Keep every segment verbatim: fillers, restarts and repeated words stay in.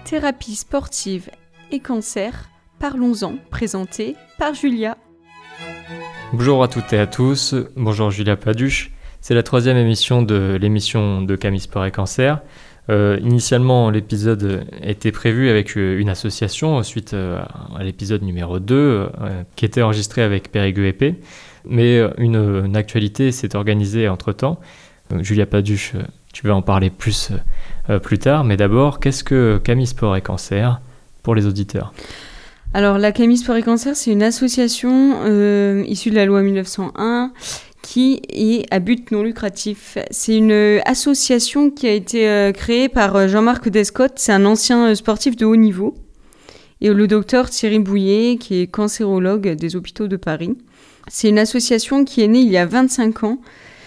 thérapie sportive et cancer, parlons-en, présenté par Julia. Bonjour à toutes et à tous, bonjour Julia Paduche. C'est la troisième émission de l'émission de Camille Sport et Cancer. Euh, initialement, l'épisode était prévu avec une association suite à l'épisode numéro deux euh, qui était enregistré avec Périgueux épée. Mais une, une actualité s'est organisée entre-temps. Euh, Julia Paduche, tu vas en parler plus, euh, plus tard. Mais d'abord, qu'est-ce que Camille Sport et Cancer pour les auditeurs ? Alors, la Camille Sport et Cancer, c'est une association euh, issue de la loi mille neuf cent un qui est à but non lucratif. C'est une association qui a été euh, créée par Jean-Marc Descotte, c'est un ancien sportif de haut niveau, et le docteur Thierry Bouillet, qui est cancérologue des hôpitaux de Paris. C'est une association qui est née il y a vingt-cinq ans.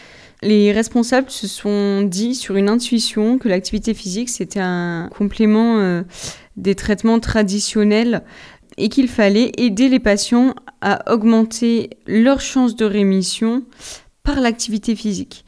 Les responsables se sont dit sur une intuition que l'activité physique, c'était un complément euh, des traitements traditionnels et qu'il fallait aider les patients à augmenter leurs chances de rémission par l'activité physique.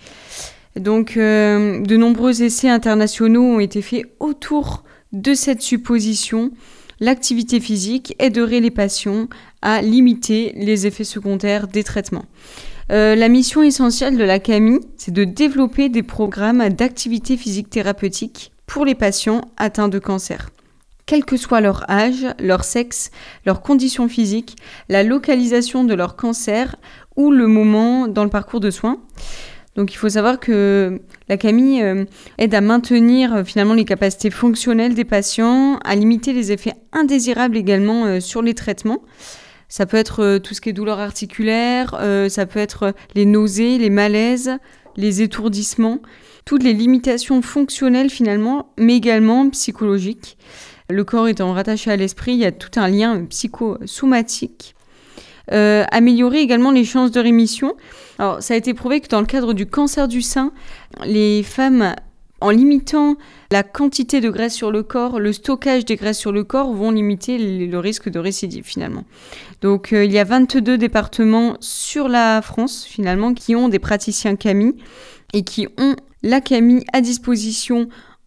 Donc, euh, de nombreux essais internationaux ont été faits autour de cette supposition. L'activité physique aiderait les patients à limiter les effets secondaires des traitements. Euh, la mission essentielle de la Camille, c'est de développer des programmes d'activité physique thérapeutique pour les patients atteints de cancer. Quel que soit leur âge, leur sexe, leurs conditions physiques, la localisation de leur cancer ou le moment dans le parcours de soins. Donc il faut savoir que la Camille euh, aide à maintenir euh, finalement les capacités fonctionnelles des patients, à limiter les effets indésirables également euh, sur les traitements. Ça peut être euh, tout ce qui est douleur articulaire, euh, ça peut être euh, les nausées, les malaises, les étourdissements, toutes les limitations fonctionnelles finalement, mais également psychologiques. Le corps étant rattaché à l'esprit, il y a tout un lien psychosomatique. Euh, améliorer également les chances de rémission. Alors, ça a été prouvé que dans le cadre du cancer du sein, les femmes, en limitant la quantité de graisse sur le corps, le stockage des graisses sur le corps, vont limiter le risque de récidive finalement. Donc, euh, il y a vingt-deux départements sur la France finalement qui ont des praticiens Camille et qui ont la Camille à disposition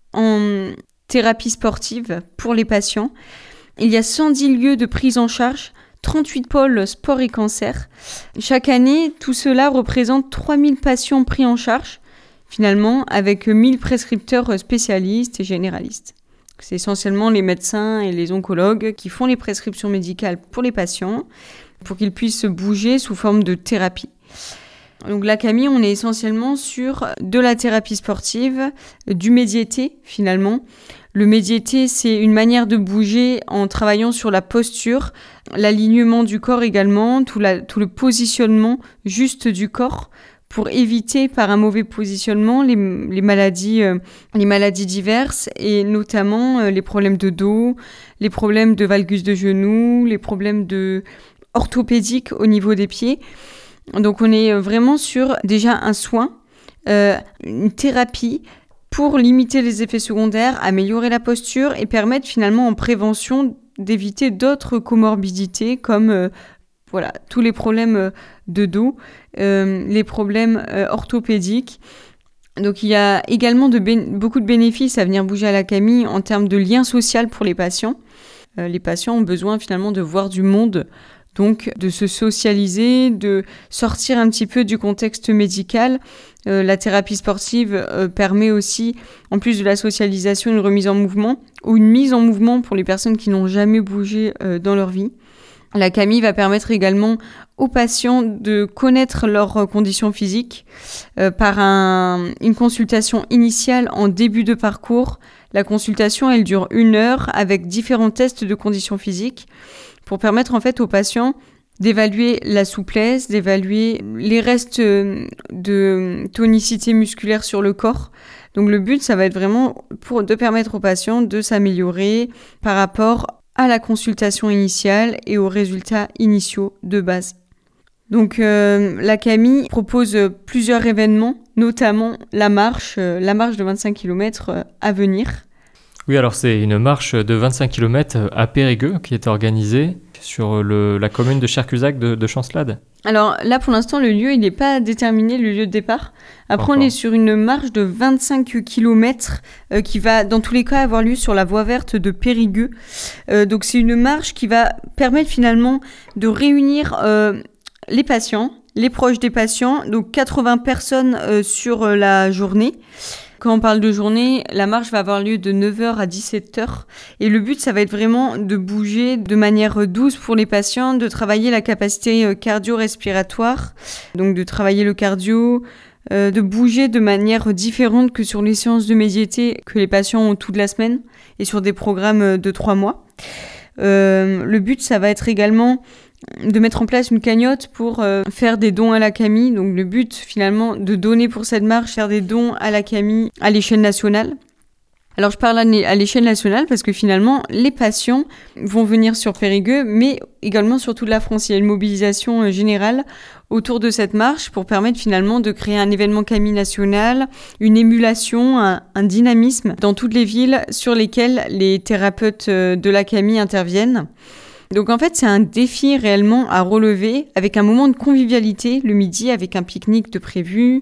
en thérapie sportive pour les patients. Il y a cent dix lieux de prise en charge, trente-huit pôles sport et cancer. Chaque année, tout cela représente trois mille patients pris en charge, finalement, avec mille prescripteurs spécialistes et généralistes. C'est essentiellement les médecins et les oncologues qui font les prescriptions médicales pour les patients, pour qu'ils puissent bouger sous forme de thérapie. Donc la Camille, on est essentiellement sur de la thérapie sportive, du médiété finalement. Le médiété, c'est une manière de bouger en travaillant sur la posture, l'alignement du corps également, tout, la, tout le positionnement juste du corps pour éviter par un mauvais positionnement les, les, maladies, euh, les maladies diverses et notamment euh, les problèmes de dos, les problèmes de valgus de genou, les problèmes de orthopédiques au niveau des pieds. Donc on est vraiment sur déjà un soin, euh, une thérapie pour limiter les effets secondaires, améliorer la posture et permettre finalement en prévention d'éviter d'autres comorbidités comme euh, voilà, tous les problèmes de dos, euh, les problèmes euh, orthopédiques. Donc il y a également de bé- beaucoup de bénéfices à venir bouger à la Camille en termes de lien social pour les patients. Euh, les patients ont besoin finalement de voir du monde, donc de se socialiser, de sortir un petit peu du contexte médical. Euh, la thérapie sportive euh, permet aussi, en plus de la socialisation, une remise en mouvement ou une mise en mouvement pour les personnes qui n'ont jamais bougé euh, dans leur vie. La Camille va permettre également aux patients de connaître leurs conditions physiques euh, par un, une consultation initiale en début de parcours. La consultation, elle dure une heure avec différents tests de conditions physiques pour permettre en fait aux patients d'évaluer la souplesse, d'évaluer les restes de tonicité musculaire sur le corps. Donc le but, ça va être vraiment pour, de permettre aux patients de s'améliorer par rapport à la consultation initiale et aux résultats initiaux de base. Donc euh, la Camille propose plusieurs événements, notamment la marche, euh, la marche de vingt-cinq kilomètres euh, à venir. Oui, alors c'est une marche de vingt-cinq kilomètres à Périgueux qui est organisée sur le, la commune de Chercusac de, de Chancelade? Alors là, pour l'instant, le lieu, il n'est pas déterminé, le lieu de départ. Après, Encore. on est sur une marche de vingt-cinq kilomètres euh, qui va, dans tous les cas, avoir lieu sur la voie verte de Périgueux. Euh, donc, c'est une marche qui va permettre finalement de réunir euh, les patients, les proches des patients, donc quatre-vingts personnes euh, sur euh, la journée. Quand on parle de journée, la marche va avoir lieu de neuf heures à dix-sept heures. Et le but, ça va être vraiment de bouger de manière douce pour les patients, de travailler la capacité cardio-respiratoire, donc de travailler le cardio, euh, de bouger de manière différente que sur les séances de médiété que les patients ont toute la semaine et sur des programmes de trois mois. Euh, le but, ça va être également de mettre en place une cagnotte pour euh, faire des dons à la C A M I. Donc le but finalement de donner pour cette marche, faire des dons à la C A M I à l'échelle nationale. Alors je parle à l'échelle nationale parce que finalement les patients vont venir sur Périgueux mais également sur toute la France. Il y a une mobilisation euh, générale autour de cette marche pour permettre finalement de créer un événement C A M I national, une émulation, un, un dynamisme dans toutes les villes sur lesquelles les thérapeutes euh, de la C A M I interviennent. Donc en fait, c'est un défi réellement à relever avec un moment de convivialité le midi avec un pique-nique de prévu.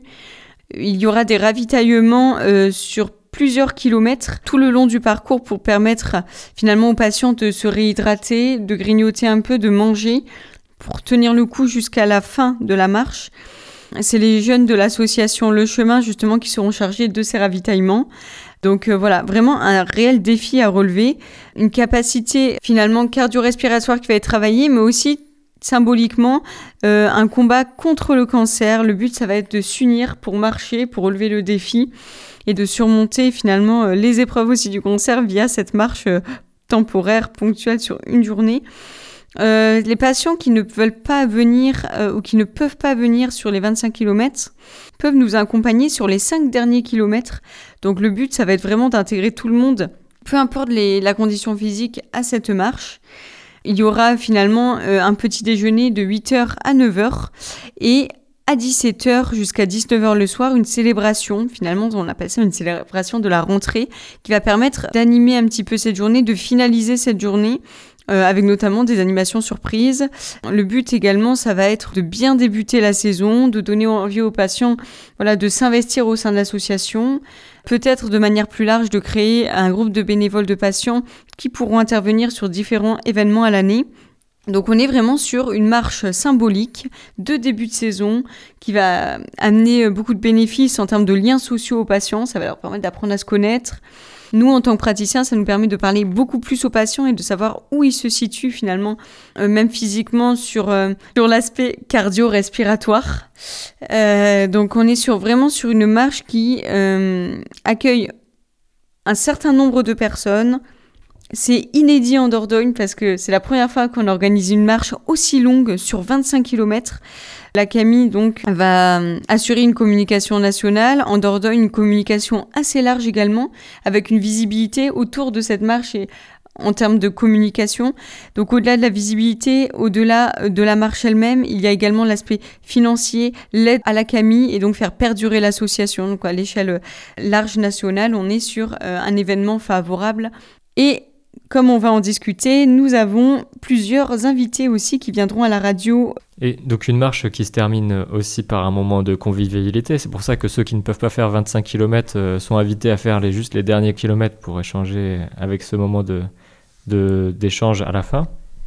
Il y aura des ravitaillements euh, sur plusieurs kilomètres tout le long du parcours pour permettre finalement aux patients de se réhydrater, de grignoter un peu, de manger pour tenir le coup jusqu'à la fin de la marche. C'est les jeunes de l'association Le Chemin justement qui seront chargés de ces ravitaillements. Donc euh, voilà, vraiment un réel défi à relever, une capacité finalement cardio-respiratoire qui va être travaillée, mais aussi symboliquement euh, un combat contre le cancer. Le but, ça va être de s'unir pour marcher, pour relever le défi et de surmonter finalement euh, les épreuves aussi du cancer via cette marche euh, temporaire, ponctuelle sur une journée. Euh, les patients qui ne veulent pas venir euh, ou qui ne peuvent pas venir sur les vingt-cinq kilomètres peuvent nous accompagner sur les cinq derniers kilomètres. Donc le but, ça va être vraiment d'intégrer tout le monde, peu importe les, la condition physique, à cette marche. Il y aura finalement euh, un petit déjeuner de huit heures à neuf heures et à dix-sept heures jusqu'à dix-neuf heures le soir, une célébration, finalement on appelle ça une célébration de la rentrée, qui va permettre d'animer un petit peu cette journée, de finaliser cette journée, Euh, avec notamment des animations surprises. Le but également, ça va être de bien débuter la saison, de donner envie aux patients voilà, de s'investir au sein de l'association, peut-être de manière plus large de créer un groupe de bénévoles de patients qui pourront intervenir sur différents événements à l'année. Donc on est vraiment sur une marche symbolique de début de saison qui va amener beaucoup de bénéfices en termes de liens sociaux aux patients, ça va leur permettre d'apprendre à se connaître. Nous, en tant que praticiens, ça nous permet de parler beaucoup plus aux patients et de savoir où ils se situent finalement, euh, même physiquement, sur, euh, sur l'aspect cardio-respiratoire. Euh, donc, on est sur, vraiment sur une marche qui euh, accueille un certain nombre de personnes. C'est inédit en Dordogne parce que c'est la première fois qu'on organise une marche aussi longue sur vingt-cinq kilomètres. La C A M I donc va assurer une communication nationale, en Dordogne une communication assez large également, avec une visibilité autour de cette marche et en termes de communication. Donc au-delà de la visibilité, au-delà de la marche elle-même, il y a également l'aspect financier, l'aide à la C A M I et donc faire perdurer l'association. Donc à l'échelle large nationale, on est sur euh, un événement favorable. Et comme on va en discuter, nous avons plusieurs invités aussi qui viendront à la radio. Et donc une marche qui se termine aussi par un moment de convivialité. C'est pour ça que ceux qui ne peuvent pas faire vingt-cinq kilomètres sont invités à faire les, juste les derniers kilomètres pour échanger avec ce moment de, de, d'échange à la fin.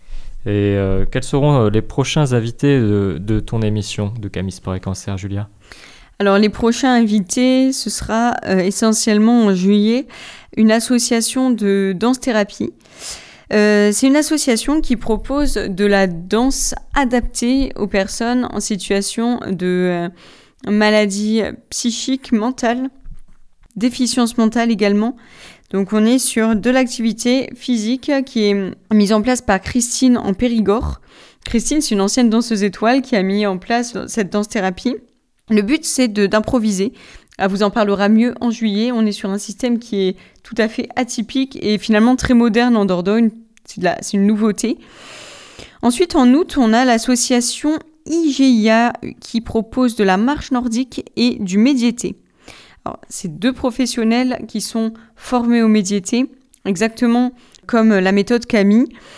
Et euh, quels seront les prochains invités de, de ton émission de C A M I Sport et Cancer, Julia ? Alors les prochains invités, ce sera euh, essentiellement en juillet, une association de danse-thérapie. Euh, c'est une association qui propose de la danse adaptée aux personnes en situation de euh, maladie psychique, mentale, déficience mentale également. Donc on est sur de l'activité physique qui est mise en place par Christine en Périgord. Christine, c'est une ancienne danseuse étoile qui a mis en place cette danse-thérapie. Le but, c'est de, d'improviser. Elle vous en parlera mieux en juillet. On est sur un système qui est tout à fait atypique et finalement très moderne en Dordogne. C'est, de la, c'est une nouveauté. Ensuite, en août, on a l'association I G I A qui propose de la marche nordique et du médiété. Alors, c'est deux professionnels qui sont formés au médiété, exactement comme la méthode C A M I.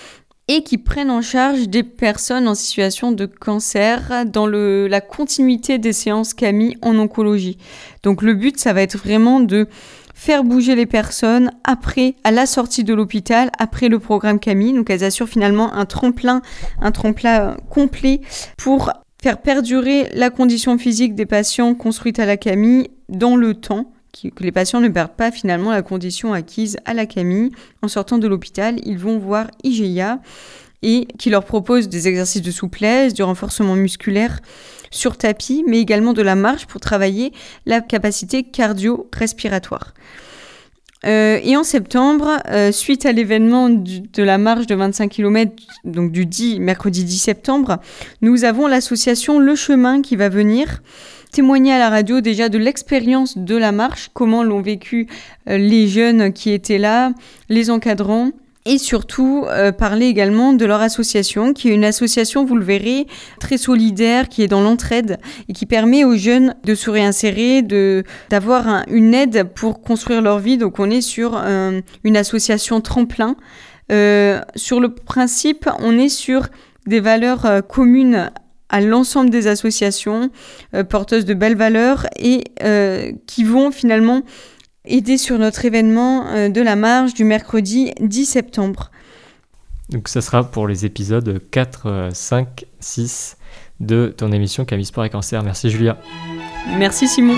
et qui prennent en charge des personnes en situation de cancer dans le, la continuité des séances Camille en oncologie. Donc le but, ça va être vraiment de faire bouger les personnes après, à la sortie de l'hôpital, après le programme Camille. Donc elles assurent finalement un tremplin, un tremplin complet pour faire perdurer la condition physique des patients construite à la Camille dans le temps, que les patients ne perdent pas finalement la condition acquise à la Camille. En sortant de l'hôpital, ils vont voir I G I A et qui leur propose des exercices de souplesse, du renforcement musculaire sur tapis, mais également de la marche pour travailler la capacité cardio-respiratoire. Euh, et en septembre, euh, suite à l'événement du, de la marche de vingt-cinq kilomètres, donc du dix, mercredi dix septembre, nous avons l'association Le Chemin qui va venir témoigner à la radio déjà de l'expérience de la marche, comment l'ont vécu euh, les jeunes qui étaient là, les encadrants, et surtout euh, parler également de leur association, qui est une association, vous le verrez, très solidaire, qui est dans l'entraide et qui permet aux jeunes de se réinsérer, de, d'avoir un, une aide pour construire leur vie. Donc on est sur euh, une association tremplin. Euh, sur le principe, on est sur des valeurs euh, communes à l'ensemble des associations euh, porteuses de belles valeurs et euh, qui vont finalement aider sur notre événement euh, de la marche du mercredi dix septembre. Donc ça sera pour les épisodes quatre, cinq, six de ton émission Camille Sport et Cancer. Merci Julia. Merci Simon.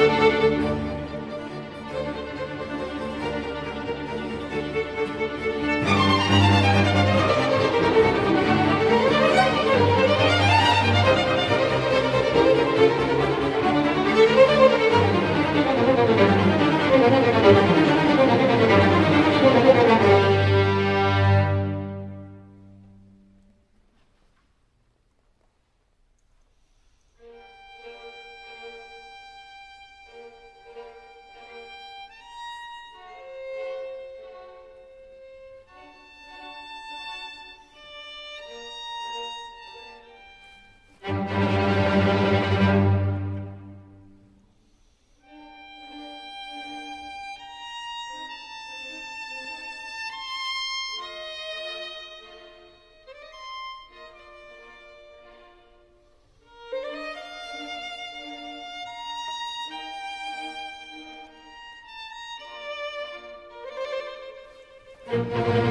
Thank you.